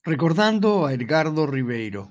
Recordando a Edgardo Ribeiro.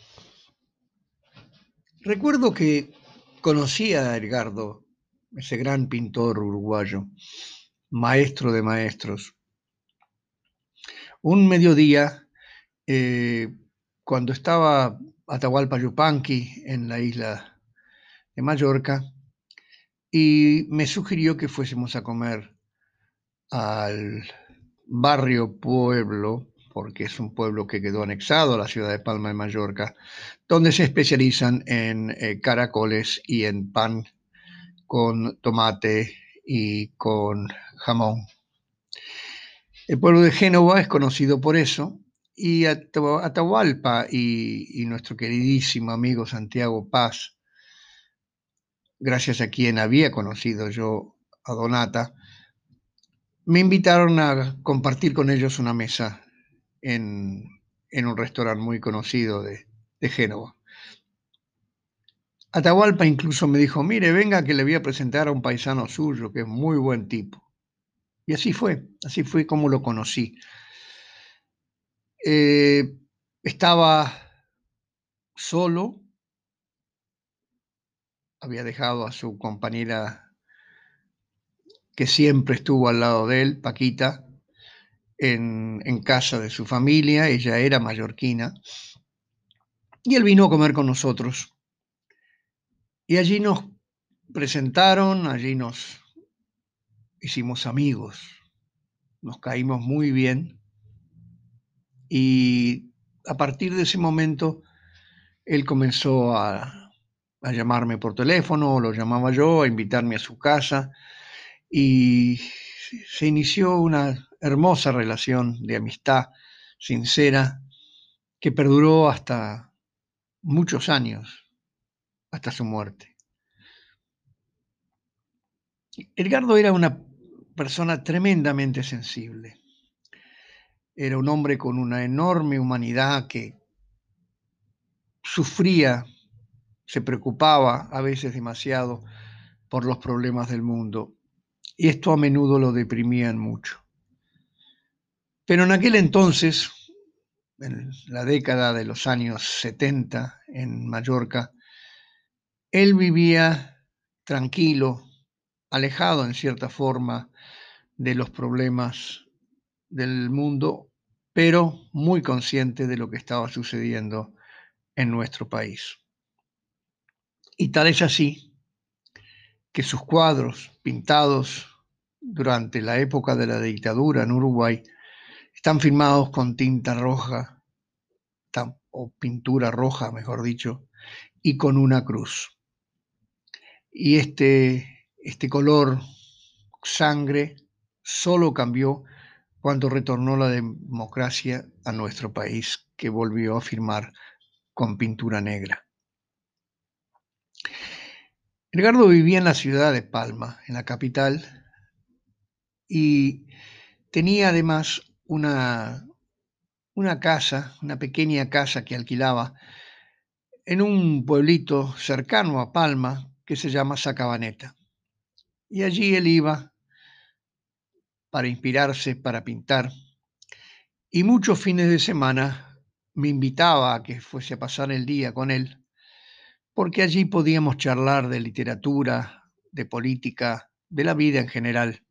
Recuerdo que conocí a Edgardo, ese gran pintor uruguayo, maestro de maestros. Un mediodía, eh, cuando estaba Atahualpa Yupanqui en la isla de Mallorca, y me sugirió que fuésemos a comer al barrio Pueblo, porque es un pueblo que quedó anexado a la ciudad de Palma de Mallorca, donde se especializan en caracoles y en pan con tomate y con jamón. El pueblo de Génova es conocido por eso, y Atahualpa y nuestro queridísimo amigo Santiago Paz, gracias a quien había conocido yo a Donata, me invitaron a compartir con ellos una mesa en, en un restaurante muy conocido de Génova. Atahualpa incluso me dijo, mire, venga que le voy a presentar a un paisano suyo, que es muy buen tipo. Y así fue como lo conocí. Eh, Estaba solo, había dejado a su compañera que siempre estuvo al lado de él, Paquita, en casa de su familia, ella era mallorquina, y él vino a comer con nosotros. Y allí nos presentaron, allí nos hicimos amigos, nos caímos muy bien, y a partir de ese momento él comenzó a llamarme por teléfono, o lo llamaba yo, a invitarme a su casa, y se inició una hermosa relación de amistad sincera que perduró hasta muchos años, hasta su muerte. Edgardo era una persona tremendamente sensible. Era un hombre con una enorme humanidad que sufría, se preocupaba a veces demasiado por los problemas del mundo, y esto a menudo lo deprimía mucho. Pero en aquel entonces, en la década de los años 70 en Mallorca, él vivía tranquilo, alejado en cierta forma de los problemas del mundo, pero muy consciente de lo que estaba sucediendo en nuestro país. Y tal es así que sus cuadros pintados durante la época de la dictadura en Uruguay están firmados con tinta roja, o pintura roja, mejor dicho, y con una cruz. Y este color sangre solo cambió cuando retornó la democracia a nuestro país, que volvió a firmar con pintura negra. Edgardo vivía en la ciudad de Palma, en la capital, y tenía además una casa, una pequeña casa que alquilaba en un pueblito cercano a Palma que se llama Sacabaneta. Y allí él iba para inspirarse, para pintar, y muchos fines de semana me invitaba a que fuese a pasar el día con él, porque allí podíamos charlar de literatura, de política, de la vida en general.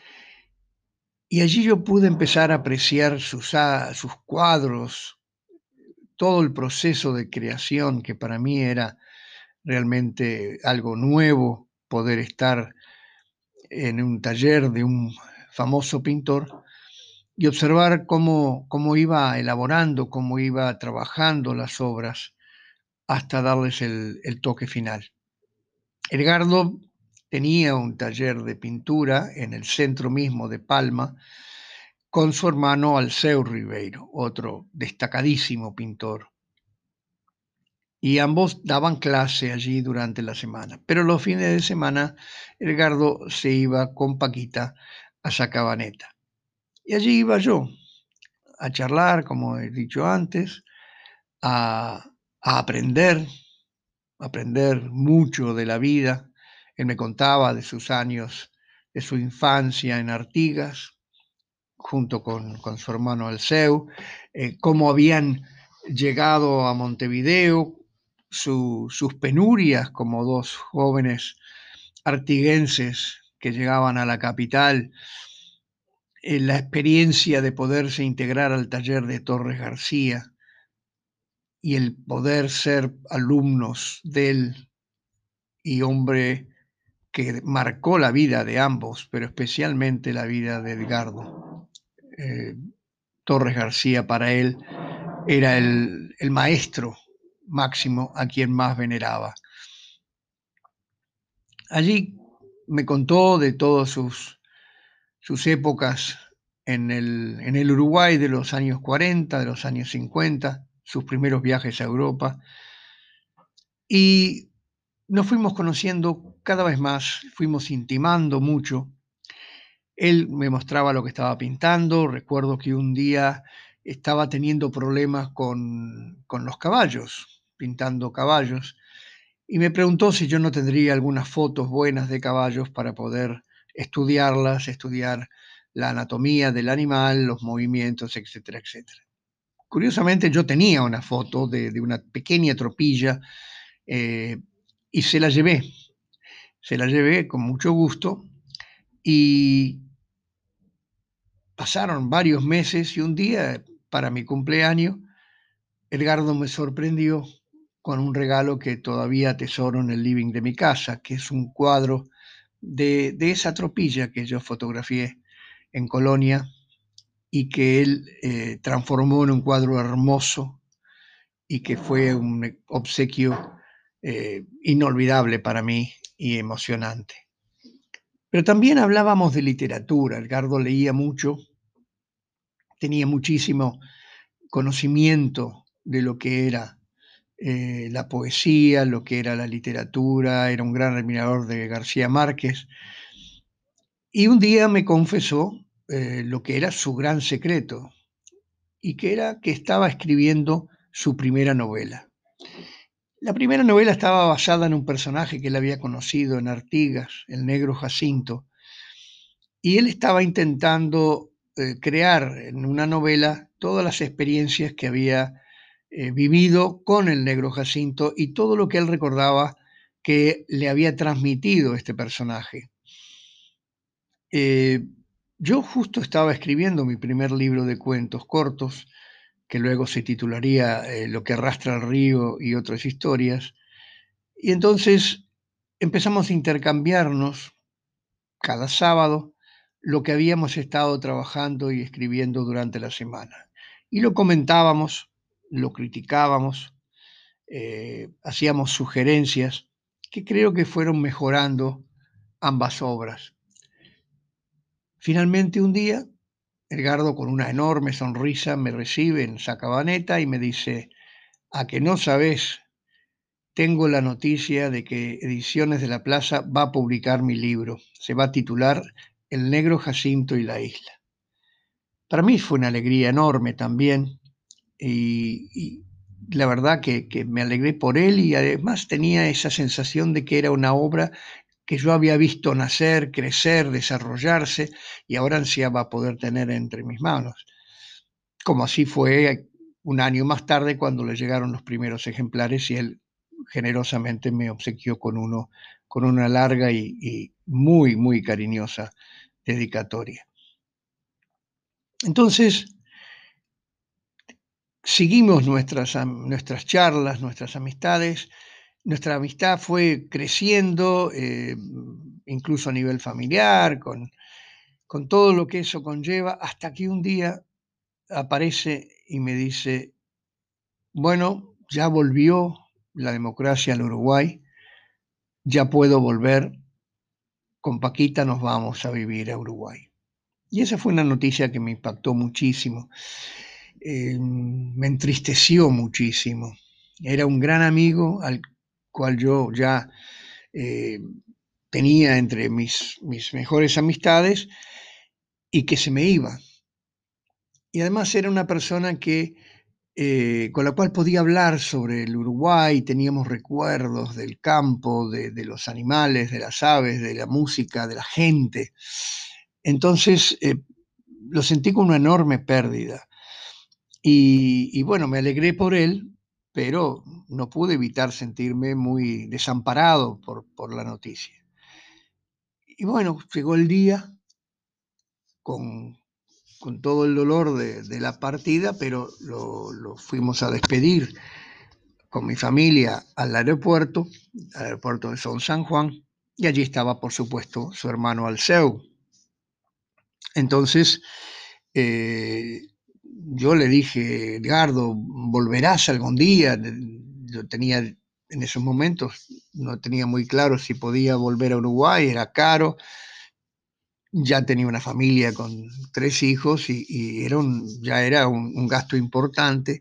Y allí yo pude empezar a apreciar sus cuadros, todo el proceso de creación, que para mí era realmente algo nuevo, poder estar en un taller de un famoso pintor y observar cómo iba elaborando, cómo iba trabajando las obras hasta darles el toque final. Edgardo tenía un taller de pintura en el centro mismo de Palma con su hermano Alceu Ribeiro, otro destacadísimo pintor. Y ambos daban clase allí durante la semana. Pero los fines de semana, Edgardo se iba con Paquita a Sacabaneta. Y allí iba yo a charlar, como he dicho antes, a aprender mucho de la vida. Él me contaba de sus años, de su infancia en Artigas, junto con su hermano Alceu, cómo habían llegado a Montevideo, sus penurias como dos jóvenes artiguenses que llegaban a la capital, la experiencia de poderse integrar al taller de Torres García y el poder ser alumnos de él y hombre que marcó la vida de ambos, pero especialmente la vida de Edgardo. Torres García para él era el maestro máximo a quien más veneraba. Allí me contó de todas sus épocas en el Uruguay de los años 40, de los años 50, sus primeros viajes a Europa. Y nos fuimos conociendo cada vez más, fuimos intimando mucho. Él me mostraba lo que estaba pintando. Recuerdo que un día estaba teniendo problemas con los caballos, pintando caballos, y me preguntó si yo no tendría algunas fotos buenas de caballos para poder estudiarlas, estudiar la anatomía del animal, los movimientos, etcétera, etcétera. Curiosamente, yo tenía una foto de una pequeña tropilla eh, y se la llevé con mucho gusto y pasaron varios meses y un día, para mi cumpleaños, Edgardo me sorprendió con un regalo que todavía atesoro en el living de mi casa, que es un cuadro de esa tropilla que yo fotografié en Colonia y que él transformó en un cuadro hermoso y que fue un obsequio inolvidable para mí y emocionante. Pero también hablábamos de literatura. Edgardo leía mucho, tenía muchísimo conocimiento de lo que era la poesía, lo que era la literatura, era un gran admirador de García Márquez. Y un día me confesó lo que era su gran secreto, y que era que estaba escribiendo su primera novela. La primera novela estaba basada en un personaje que él había conocido en Artigas, el negro Jacinto, y él estaba intentando crear en una novela todas las experiencias que había vivido con el negro Jacinto y todo lo que él recordaba que le había transmitido este personaje. Eh, yo justo estaba escribiendo mi primer libro de cuentos cortos, que luego se titularía Lo que arrastra el río y otras historias, y entonces empezamos a intercambiarnos cada sábado lo que habíamos estado trabajando y escribiendo durante la semana. Y lo comentábamos, lo criticábamos, hacíamos sugerencias que creo que fueron mejorando ambas obras. Finalmente un día, Edgardo con una enorme sonrisa me recibe en Sacabaneta y me dice: "A que no sabés, tengo la noticia de que Ediciones de la Plaza va a publicar mi libro. Se va a titular El negro Jacinto y la isla". Para mí fue una alegría enorme también y la verdad que me alegré por él y además tenía esa sensación de que era una obra que yo había visto nacer, crecer, desarrollarse y ahora ansiaba poder tener entre mis manos. Como así fue un año más tarde cuando le llegaron los primeros ejemplares y él generosamente me obsequió con uno, con una larga y muy, muy cariñosa dedicatoria. Entonces, seguimos nuestras charlas, nuestras amistades. Nuestra amistad fue creciendo, incluso a nivel familiar, con todo lo que eso conlleva, hasta que un día aparece y me dice: "Bueno, ya volvió la democracia al Uruguay, ya puedo volver, con Paquita nos vamos a vivir a Uruguay". Y esa fue una noticia que me impactó muchísimo, me entristeció muchísimo. Era un gran amigo al cual yo ya eh, tenía entre mis mejores amistades y que se me iba. Y además era una persona que con la cual podía hablar sobre el Uruguay, teníamos recuerdos del campo, de los animales, de las aves, de la música, de la gente. Entonces, lo sentí como una enorme pérdida. Y bueno, me alegré por él, pero no pude evitar sentirme muy desamparado por la noticia. Y bueno, llegó el día con, con todo el dolor de la partida, pero lo fuimos a despedir con mi familia al aeropuerto de San Juan, y allí estaba, por supuesto, su hermano Alceu. Entonces, eh, yo le dije, Edgardo, ¿volverás algún día? Yo tenía, en esos momentos, no tenía muy claro si podía volver a Uruguay, era caro, ya tenía una familia con 3 hijos y ya era un gasto importante.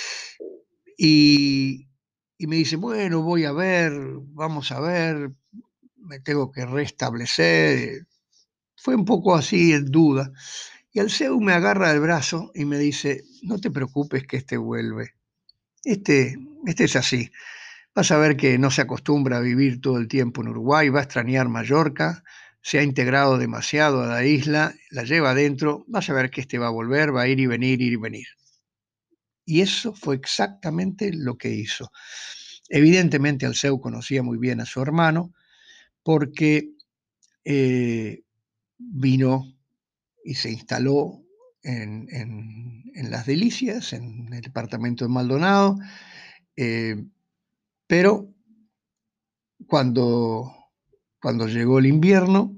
Y, y me dice, bueno, voy a ver, vamos a ver, me tengo que restablecer. Fue un poco así en duda. Y el CEU me agarra del brazo y me dice, no te preocupes que este vuelve. Este, este es así. Vas a ver que no se acostumbra a vivir todo el tiempo en Uruguay, va a extrañar Mallorca, se ha integrado demasiado a la isla, la lleva adentro, vas a ver que este va a volver, va a ir y venir, ir y venir. Y eso fue exactamente lo que hizo. Evidentemente Alceu conocía muy bien a su hermano porque eh, vino y se instaló en Las Delicias, en el departamento de Maldonado, eh, pero cuando, cuando llegó el invierno,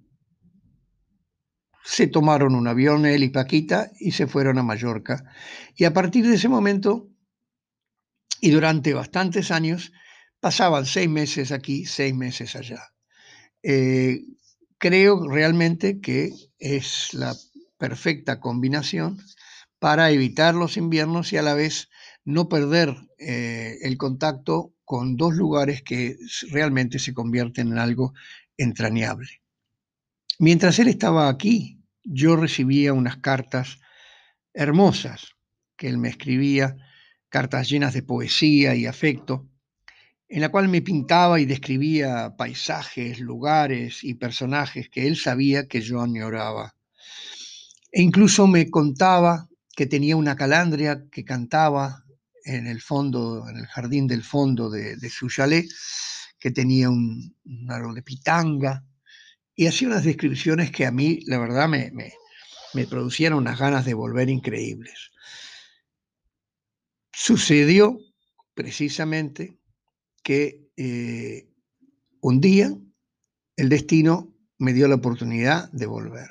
se tomaron un avión, él y Paquita, y se fueron a Mallorca. Y a partir de ese momento, y durante bastantes años, pasaban 6 meses aquí, 6 meses allá. Eh, Creo realmente que es la perfecta combinación para evitar los inviernos y a la vez no perder el contacto con dos lugares que realmente se convierten en algo entrañable. Mientras él estaba aquí, yo recibía unas cartas hermosas que él me escribía, cartas llenas de poesía y afecto, en la cual me pintaba y describía paisajes, lugares y personajes que él sabía que yo añoraba. E incluso me contaba que tenía una calandria que cantaba en el fondo, en el jardín del fondo de su chalet, que tenía un árbol de pitanga, y hacía unas descripciones que a mí, la verdad, me producían unas ganas de volver increíbles. Sucedió precisamente que un día el destino me dio la oportunidad de volver.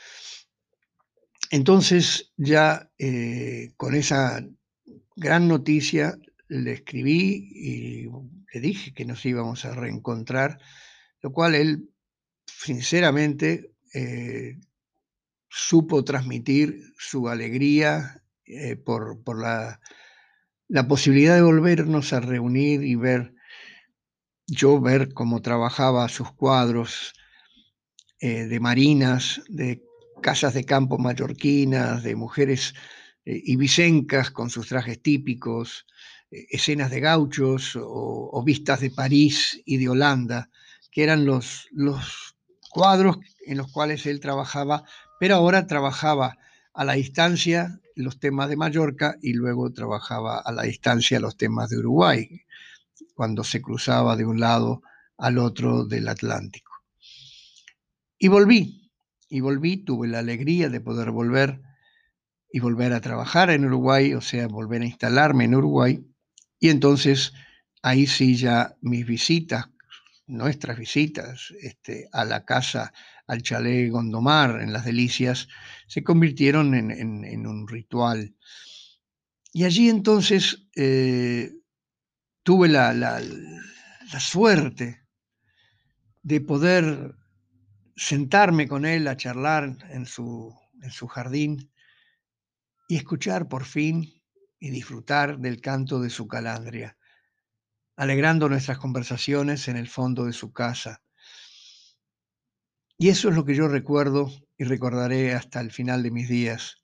Entonces ya con esa gran noticia le escribí y le dije que nos íbamos a reencontrar, lo cual él sinceramente supo transmitir su alegría por la posibilidad de volvernos a reunir y ver cómo trabajaba sus cuadros de marinas, de casas de campo mallorquinas, de mujeres ibicencas con sus trajes típicos, escenas de gauchos o vistas de París y de Holanda, que eran los cuadros en los cuales él trabajaba, pero ahora trabajaba a la distancia los temas de Mallorca y luego trabajaba a la distancia los temas de Uruguay, cuando se cruzaba de un lado al otro del Atlántico. Y volví, tuve la alegría de poder volver y volver a trabajar en Uruguay, o sea, volver a instalarme en Uruguay. Y entonces ahí sí ya mis visitas, nuestras visitas a la casa, al chalet Gondomar en Las Delicias, se convirtieron en un ritual. Y allí entonces tuve la suerte de poder sentarme con él a charlar en su jardín y escuchar por fin y disfrutar del canto de su calandria, alegrando nuestras conversaciones en el fondo de su casa. Y eso es lo que yo recuerdo y recordaré hasta el final de mis días.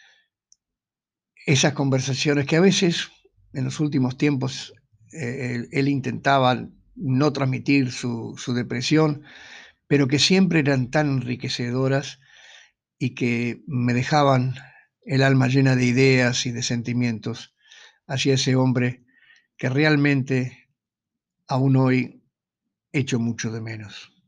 Esas conversaciones que a veces, en los últimos tiempos, él intentaba no transmitir su depresión, pero que siempre eran tan enriquecedoras y que me dejaban el alma llena de ideas y de sentimientos hacia ese hombre que realmente aún hoy echo mucho de menos.